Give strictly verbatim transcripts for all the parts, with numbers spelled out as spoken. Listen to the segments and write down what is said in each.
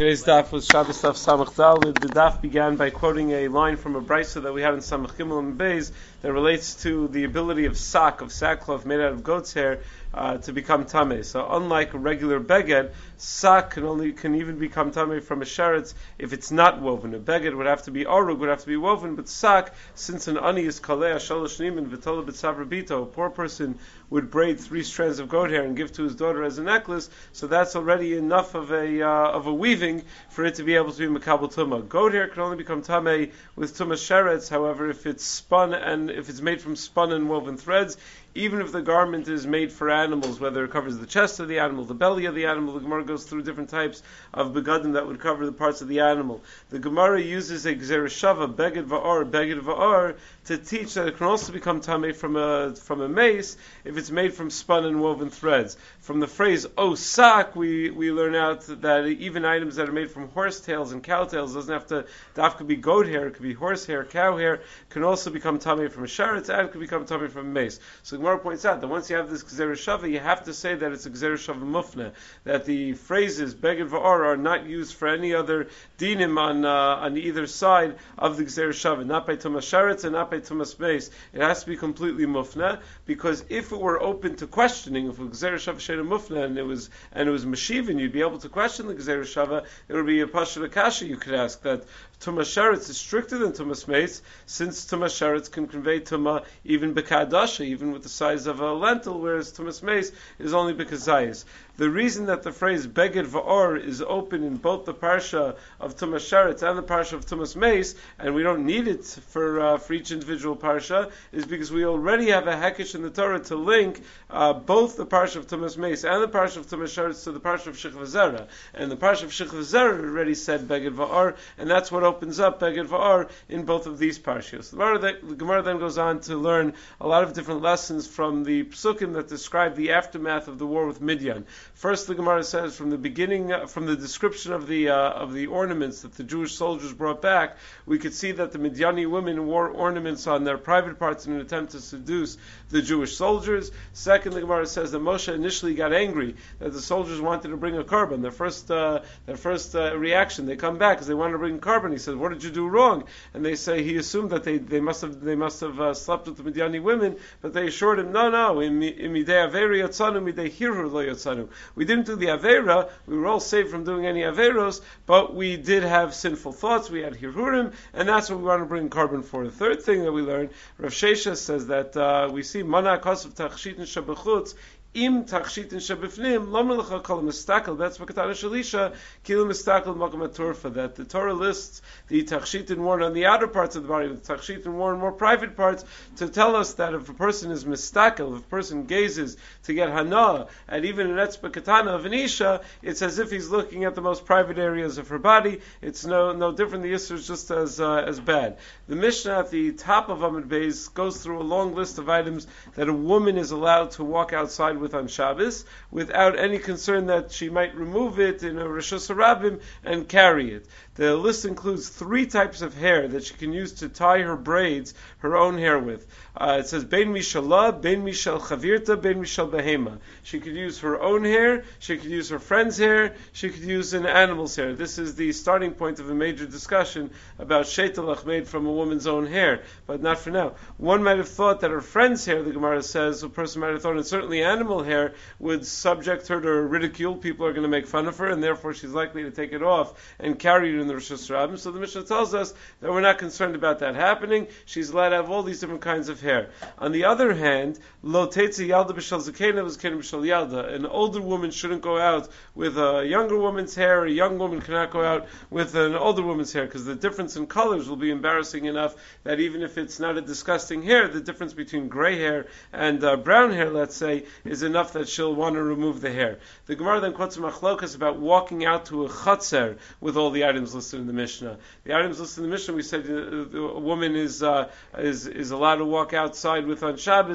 Today's daf was Shabbos Daf Samach Zal. The daf began by quoting a line from a brisa that we had in Samach Gimel and Beis that relates to the ability of sak, of sackcloth made out of goat's hair, uh, to become tameh. So unlike a regular beged, sak can only can even become tameh from a sheretz if it's not woven. A beged would have to be orug, would have to be woven, but sak, since an ani is kaleh shalosh nimin v'tola b'tzavra bito, a poor person would braid three strands of goat hair and give to his daughter as a necklace, so that's already enough of a uh, of a weaving for it to be able to be mekabel tumah. Goat hair can only become tameh with tumah sheretz. However, if it's spun and if it's made from spun and woven threads, even if the garment is made for animals, whether it covers the chest of the animal, the belly of the animal, the Gemara goes through different types of begadim that would cover the parts of the animal. The Gemara uses a gzera shava, beged va'or, beged va'or, to teach that it can also become tameh from a from a mace if it's made from spun and woven threads. From the phrase "o sak," we we learn out that even items that are made from horse tails and cow tails, doesn't have to daf could be goat hair, it could be horse hair, cow hair, can also become tameh from a sheretz and could become tameh from a mace. So Gemara points out that once you have this gzera shava, you have to say that it's a gzera shava mufna, that the phrases beged va'or are not used for any other dinim on uh, on either side of the gzera shava, not by tumas sheretz and not by tumas mace. It has to be completely mufna, because if it were open to questioning, if it was gzera shava shena mufna and it was and it was mashivin, you'd be able to question the gzera shava. It would be a pashut akasha you could ask that tumas sheretz is stricter than tumas mace, since tumas sheretz can convey tuma even bekadasha, even with the size of a lentil, whereas tumas mace is only bekazayis. The reason that the phrase beged va'or is open in both the parsha of tumas sheretz and the parsha of tumas mace, and we don't need it for uh, for each individual parsha, is because we already have a hekesh in the Torah to link uh, both the parsha of tumas mace and the parsha of tumas sheretz to the parsha of shich v'zera, and the parsha of shich v'zera already said beged va'or, and that's what opens up beged va'or in both of these parshas. The Gemara then goes on to learn a lot of different lessons from the psukim that describe the aftermath of the war with Midian. First, the Gemara says from the beginning, uh, from the description of the uh, of the ornaments that the Jewish soldiers brought back, we could see that the Midiani women wore ornaments on their private parts in an attempt to seduce the Jewish soldiers. Second, the Gemara says that Moshe initially got angry that the soldiers wanted to bring a korban. Their first uh, their first uh, reaction, they come back because they wanted to bring a korban. He says, "What did you do wrong?" And they say he assumed that they, they must have they must have uh, slept with the Midiani women, but they assured him, "No, no, in midei averi yotzanu, midei hirur lo yotzanu." We didn't do the avera. We were all saved from doing any averos, but we did have sinful thoughts. We had hirurim, and that's what we want to bring korban for. The third thing that we learned, Rav Shesha says that uh, we see mana kosav tachshit and shabachutz. Im tachshitin shabifnim lomelecha kol mistakel. That's v'katana shalisha kilo mistakel makom aturfa. That the Torah lists the tachshitin worn on the outer parts of the body, the tachshitin worn more private parts, to tell us that if a person is mistakel, if a person gazes to get hana at even an etzba katana of an isha, it's as if he's looking at the most private areas of her body. It's no no different. The issue is just as uh, as bad. The Mishnah at the top of Amud Beis goes through a long list of items that a woman is allowed to walk outside with on Shabbos, without any concern that she might remove it in a Rishus Harabim and carry it. The list includes three types of hair that she can use to tie her braids, her own hair with. Uh, it says, Bein Mishalah, Bein Mishal Chavirta, Bein Mishal Behema. She could use her own hair, she could use her friend's hair, she could use an animal's hair. This is the starting point of a major discussion about Sheitalach made from a woman's own hair, but not for now. One might have thought that her friend's hair, the Gemara says, a person might have thought, and certainly animal hair, would subject her to ridicule. People are going to make fun of her, and therefore she's likely to take it off and carry it in the Rosh Hashanah. So the Mishnah tells us that we're not concerned about that happening. She's allowed to have all these different kinds of hair. On the other hand, lo teitzi yalda b'shal zakena v'zakena b'shal yalda. An older woman shouldn't go out with a younger woman's hair. A young woman cannot go out with an older woman's hair, because the difference in colors will be embarrassing enough that even if it's not a disgusting hair, the difference between gray hair and uh, brown hair, let's say, is enough that she'll want to remove the hair. The Gemara then quotes a machlokas about walking out to a chatzer with all the items listed in the Mishnah. The items listed in the Mishnah, we said uh, a woman is uh, is is allowed to walk outside with on Shabbos.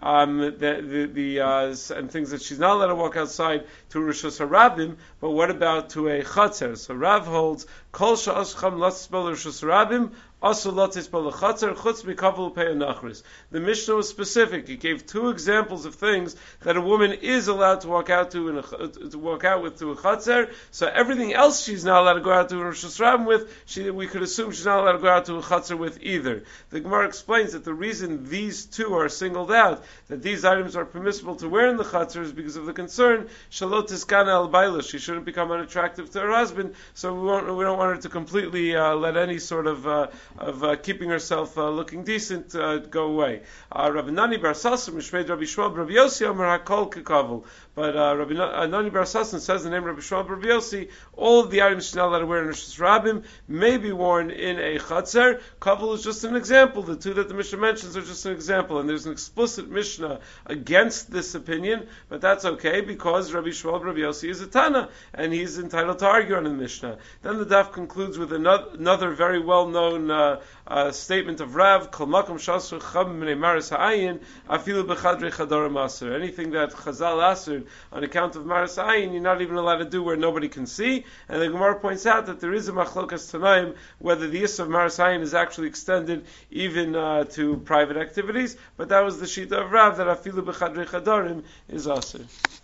um, the the, the uh, and things that she's not allowed to walk outside to Rishus Harabim. But what about to a Chatzer? So Rav holds Kol she'ashcham latzbel Rishus Harabim. The Mishnah was specific. It gave two examples of things that a woman is allowed to walk out to, in a, to walk out with to a chatzer. So everything else she's not allowed to go out to a Rosh Hashanah with, she, we could assume she's not allowed to go out to a chatzer with either. The Gemara explains that the reason these two are singled out, that these items are permissible to wear in the chatzer, is because of the concern shalot tiskana al baila. She shouldn't become unattractive to her husband. So we, won't, we don't want her to completely uh, let any sort of uh, of uh, keeping herself uh, looking decent uh, go away. Uh, Rabbi Nani Bar Sasson, Mishmeid Rabbi Shmuel, Rabbi Yossi, Amar Hakol Kekavel. But uh, Rabbi Nani Bar Sasson says the name of Rabbi Shmuel, Rabbi Yossi, all of the items she's not allowed to wear in Rosh Hashanah may be worn in a Chatzer. Kavel is just an example. The two that the Mishnah mentions are just an example, and there's an explicit Mishnah against this opinion, but that's okay because Rabbi Shmuel, Rabbi Yossi is a Tana, and he's entitled to argue on the Mishnah. Then the daf concludes with another, another very well-known uh, uh, statement of Rav, Kol makom shasru cham minei maris ha'ayin, afilu b'chadrei chadorim aser. Anything that Chazal aser on account of maris ha'ayin, you're not even allowed to do where nobody can see. And the Gemara points out that there is a machlokas tanaim whether the issue of maris ha'ayin is actually extended even uh, to private activities, but that was the shita of Rav that afilu b'chadrei chadorim is aser.